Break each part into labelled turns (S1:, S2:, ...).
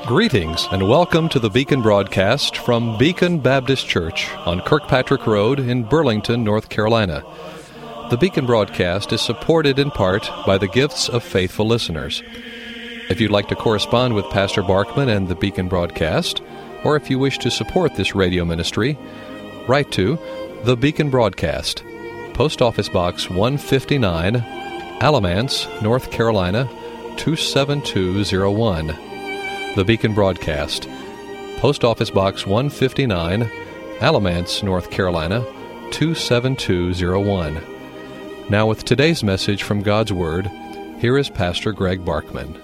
S1: Greetings and welcome to the Beacon broadcast from Beacon Baptist Church on Kirkpatrick Road in Burlington, North Carolina. The Beacon broadcast is supported in part by the gifts of faithful listeners. If you'd like to correspond with Pastor Barkman and the Beacon broadcast, or if you wish to support this radio ministry, write to The Beacon Broadcast, Post Office Box 159, Alamance, North Carolina 27201. The Beacon Broadcast, Post Office Box 159, Alamance, North Carolina 27201. Now with today's message from God's Word, here is Pastor Greg Barkman.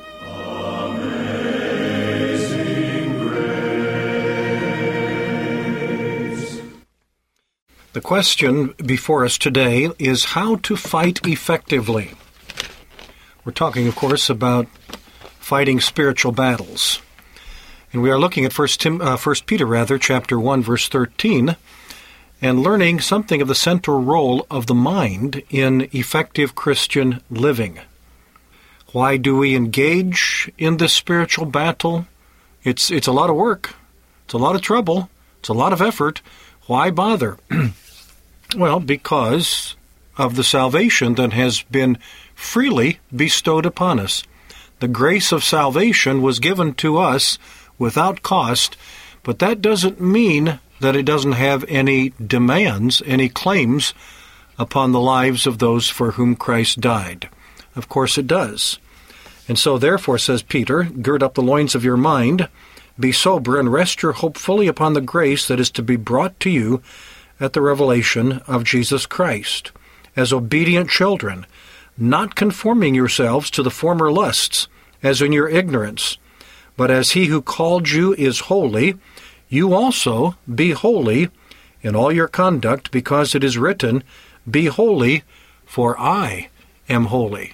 S2: The question before us today is how to fight effectively. We're talking, of course, about fighting spiritual battles. And we are looking at 1 Peter, chapter 1, verse 13, and learning something of the central role of the mind in effective Christian living. Why do we engage in this spiritual battle? It's a lot of work. It's a lot of trouble. It's a lot of effort. Why bother? Well, because of the salvation that has been freely bestowed upon us. The grace of salvation was given to us without cost, but that doesn't mean that it doesn't have any demands, any claims upon the lives of those for whom Christ died. Of course it does. And so therefore, says Peter, gird up the loins of your mind, be sober, and rest your hope fully upon the grace that is to be brought to you at the revelation of Jesus Christ. As obedient children, not conforming yourselves to the former lusts, as in your ignorance, but as he who called you is holy, you also be holy in all your conduct, because it is written, be holy, for I am holy.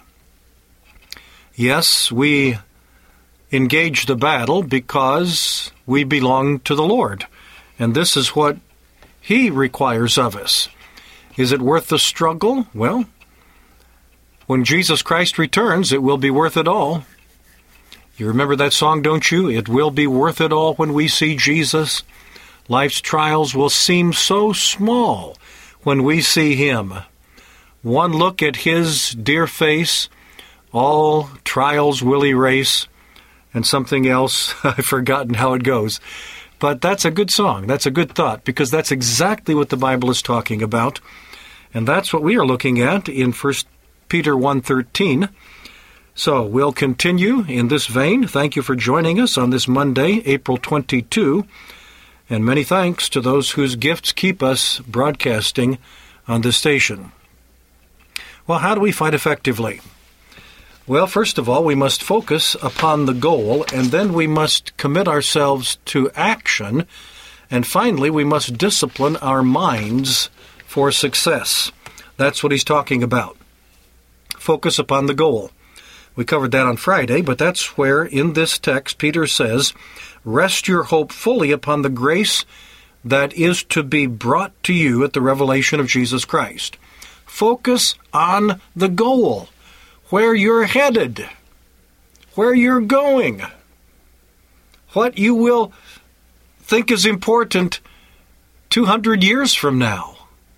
S2: Yes, we engage the battle because we belong to the Lord, and this is what He requires of us. Is it worth the struggle? Well, when Jesus Christ returns, it will be worth it all. You remember that song, don't you? It will be worth it all when we see Jesus. Life's trials will seem so small when we see Him. One look at His dear face, all trials will erase, and something else, I've forgotten how it goes. But that's a good song. That's a good thought, because that's exactly what the Bible is talking about. And that's what we are looking at in 1 Peter 1:13. So we'll continue in this vein. Thank you for joining us on this Monday, April 22. And many thanks to those whose gifts keep us broadcasting on this station. Well, how do we fight effectively? Well, first of all, we must focus upon the goal, and then we must commit ourselves to action, and finally, we must discipline our minds for success. That's what he's talking about. Focus upon the goal. We covered that on Friday, but that's where, in this text, Peter says, rest your hope fully upon the grace that is to be brought to you at the revelation of Jesus Christ. Focus on the goal, where you're headed, where you're going, what you will think is important 200 years from now,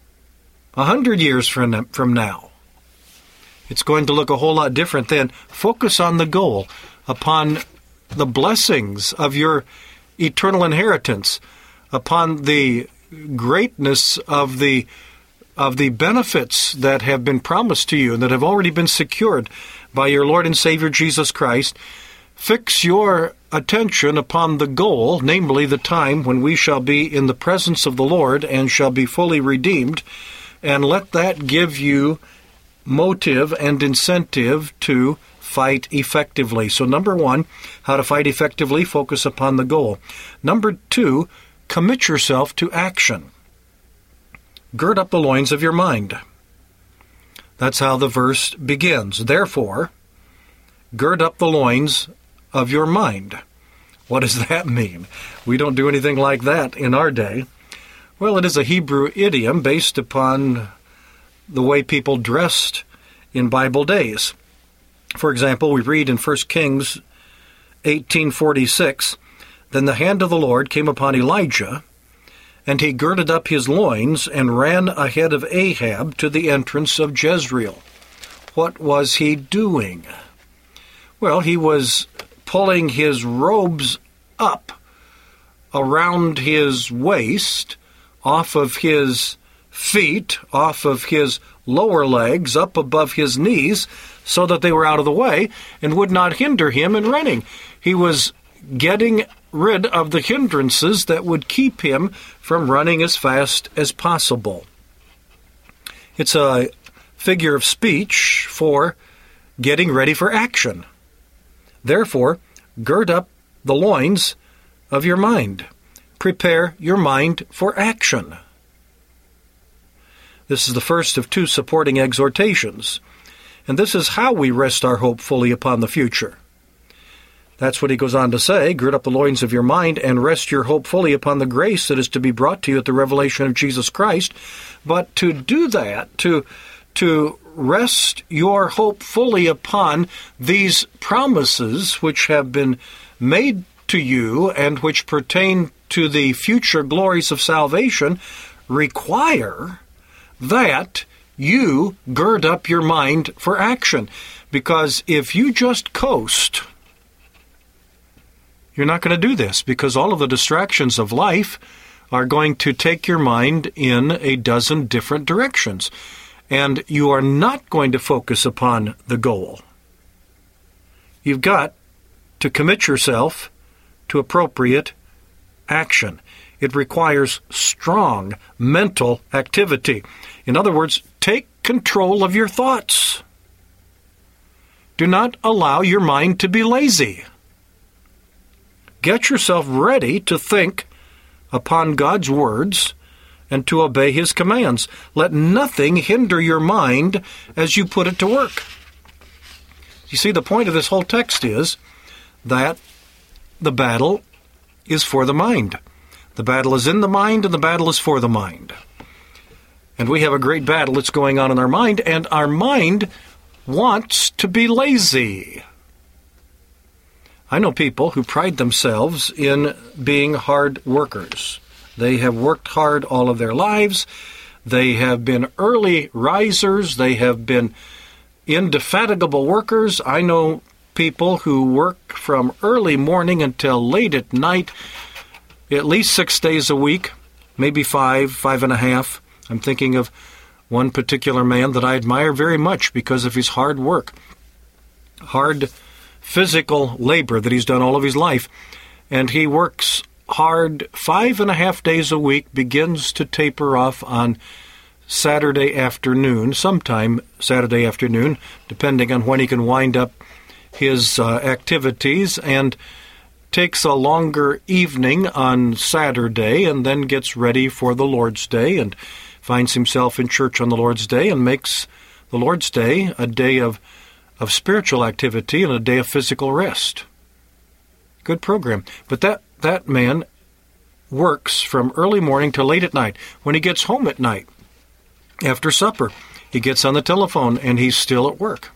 S2: 100 years from now. It's going to look a whole lot different then. Focus on the goal, upon the blessings of your eternal inheritance, upon the greatness of the benefits that have been promised to you and that have already been secured by your Lord and Savior Jesus Christ. Fix your attention upon the goal, namely the time when we shall be in the presence of the Lord and shall be fully redeemed, and let that give you motive and incentive to fight effectively. So number one, how to fight effectively, focus upon the goal. Number two, commit yourself to action. Gird up the loins of your mind. That's how the verse begins. Therefore, gird up the loins of your mind. What does that mean? We don't do anything like that in our day. Well, it is a Hebrew idiom based upon the way people dressed in Bible days. For example, we read in 1 Kings 18:46, "Then the hand of the Lord came upon Elijah, and he girded up his loins and ran ahead of Ahab to the entrance of Jezreel." What was he doing? Well, he was pulling his robes up around his waist, off of his feet, off of his lower legs, up above his knees, so that they were out of the way and would not hinder him in running. He was getting rid of the hindrances that would keep him from running as fast as possible. It's a figure of speech for getting ready for action. Therefore, gird up the loins of your mind. Prepare your mind for action. This is the first of two supporting exhortations, and this is how we rest our hope fully upon the future. That's what he goes on to say, gird up the loins of your mind and rest your hope fully upon the grace that is to be brought to you at the revelation of Jesus Christ. But to do that, to rest your hope fully upon these promises which have been made to you and which pertain to the future glories of salvation, require that you gird up your mind for action. Because if you just coast, you're not going to do this, because all of the distractions of life are going to take your mind in a dozen different directions. And you are not going to focus upon the goal. You've got to commit yourself to appropriate action. It requires strong mental activity. In other words, take control of your thoughts. Do not allow your mind to be lazy. Get yourself ready to think upon God's words and to obey His commands. Let nothing hinder your mind as you put it to work. You see, the point of this whole text is that the battle is for the mind. The battle is in the mind, and the battle is for the mind. And we have a great battle that's going on in our mind, and our mind wants to be lazy. I know people who pride themselves in being hard workers. They have worked hard all of their lives. They have been early risers. They have been indefatigable workers. I know people who work from early morning until late at night, at least 6 days a week, maybe 5.5. I'm thinking of one particular man that I admire very much because of his hard work, hard physical labor that he's done all of his life. And he works hard 5.5 days a week, begins to taper off on Saturday afternoon, sometime Saturday afternoon, depending on when he can wind up his activities, and takes a longer evening on Saturday and then gets ready for the Lord's Day and finds himself in church on the Lord's Day and makes the Lord's Day a day of spiritual activity and a day of physical rest. Good program. But that man works from early morning till late at night. When he gets home at night, after supper, he gets on the telephone and he's still at work.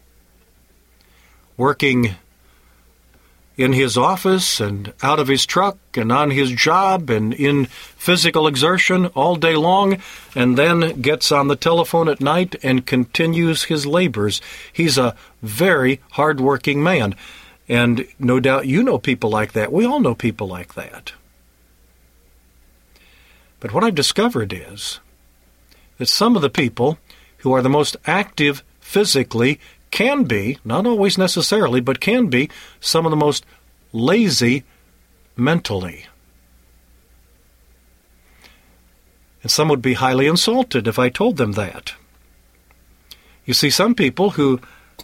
S2: Working in his office and out of his truck and on his job and in physical exertion all day long, and then gets on the telephone at night and continues his labors. He's a very hard-working man. And no doubt you know people like that. We all know people like that. But what I've discovered is that some of the people who are the most active physically can be, not always necessarily, but can be some of the most lazy mentally. And some would be highly insulted if I told them that. You see, some people who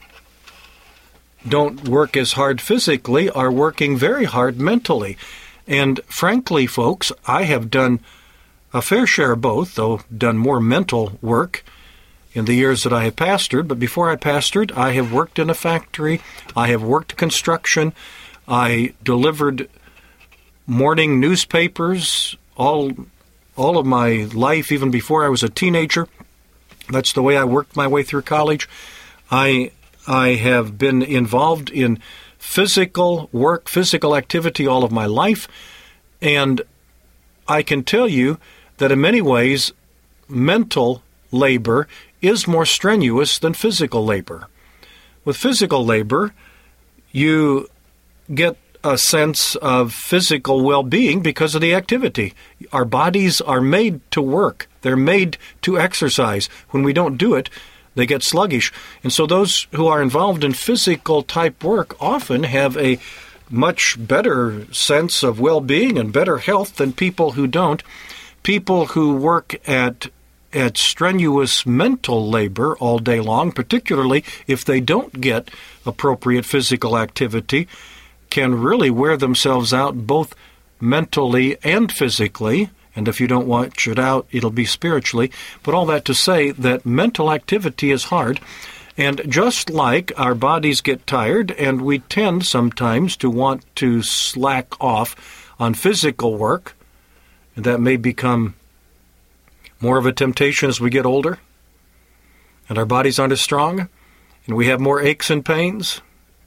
S2: don't work as hard physically are working very hard mentally. And frankly, folks, I have done a fair share of both, though done more mental work in the years that I have pastored. But before I pastored, I have worked in a factory. I have worked construction. I delivered morning newspapers all of my life, even before I was a teenager. That's the way I worked my way through college. I have been involved in physical work, physical activity all of my life, and I can tell you that in many ways, mental labor is more strenuous than physical labor. With physical labor, you get a sense of physical well-being because of the activity. Our bodies are made to work. They're made to exercise. When we don't do it, they get sluggish. And so those who are involved in physical type work often have a much better sense of well-being and better health than people who don't. People who work at strenuous mental labor all day long, particularly if they don't get appropriate physical activity, can really wear themselves out both mentally and physically. And if you don't watch it out, it'll be spiritually. But all that to say that mental activity is hard. And just like our bodies get tired, and we tend sometimes to want to slack off on physical work, and that may become more of a temptation as we get older, and our bodies aren't as strong, and we have more aches and pains.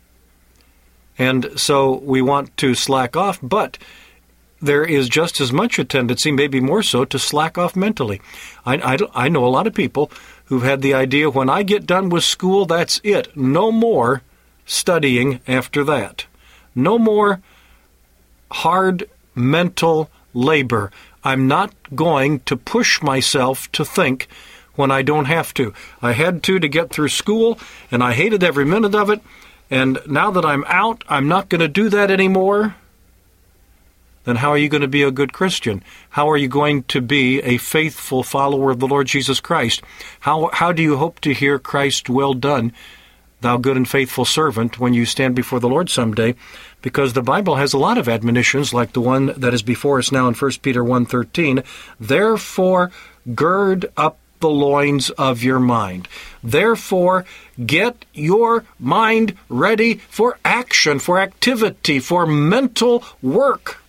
S2: And so we want to slack off, but there is just as much a tendency, maybe more so, to slack off mentally. I know a lot of people who've had the idea, when I get done with school, that's it. No more studying after that. No more hard mental labor. I'm not going to push myself to think when I don't have to. I had to get through school, and I hated every minute of it, and now that I'm out, I'm not going to do that anymore. Then how are you going to be a good Christian? How are you going to be a faithful follower of the Lord Jesus Christ? How do you hope to hear Christ, "Well done, thou good and faithful servant," when you stand before the Lord someday? Because the Bible has a lot of admonitions, like the one that is before us now in 1 Peter 1:13. Therefore, gird up the loins of your mind. Therefore, get your mind ready for action, for activity, for mental work.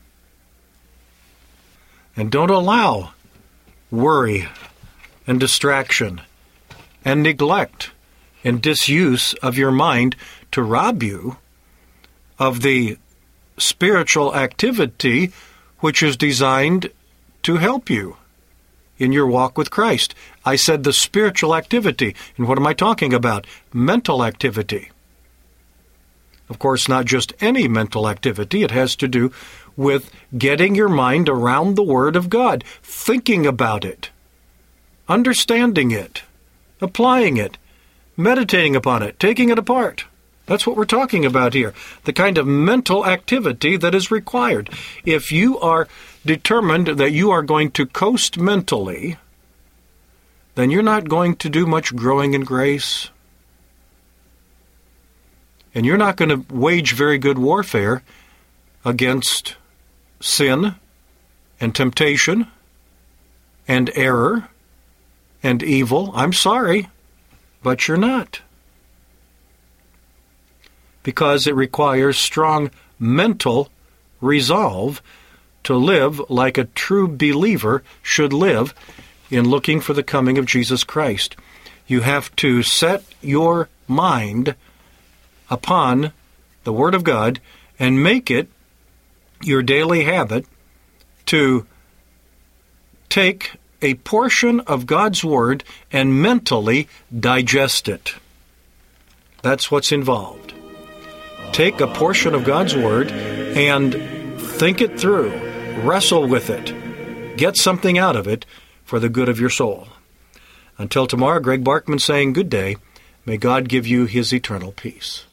S2: And don't allow worry and distraction and neglect and disuse of your mind to rob you of the spiritual activity which is designed to help you in your walk with Christ. I said the spiritual activity. And what am I talking about? Mental activity. Of course, not just any mental activity. It has to do with getting your mind around the Word of God, thinking about it, understanding it, applying it, meditating upon it, taking it apart. That's what we're talking about here, the kind of mental activity that is required. If you are determined that you are going to coast mentally, then you're not going to do much growing in grace. And you're not going to wage very good warfare against sin and temptation and error and evil. I'm sorry, but you're not. Because it requires strong mental resolve to live like a true believer should live in looking for the coming of Jesus Christ. You have to set your mind upon the Word of God and make it your daily habit to take a portion of God's Word and mentally digest it. That's what's involved. Take a portion of God's Word and think it through, wrestle with it, get something out of it for the good of your soul. Until tomorrow, Greg Barkman saying good day. May God give you His eternal peace.